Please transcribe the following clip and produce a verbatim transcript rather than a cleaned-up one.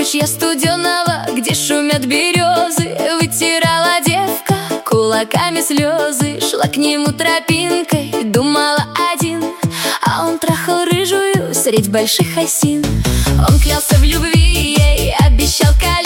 ручья студеного, где шумят березы, вытирала девка кулаками слезы. Шла к нему тропинкой, думала один, а он трахал рыжую средь больших осин. Он клялся в любви ей, обещал карать,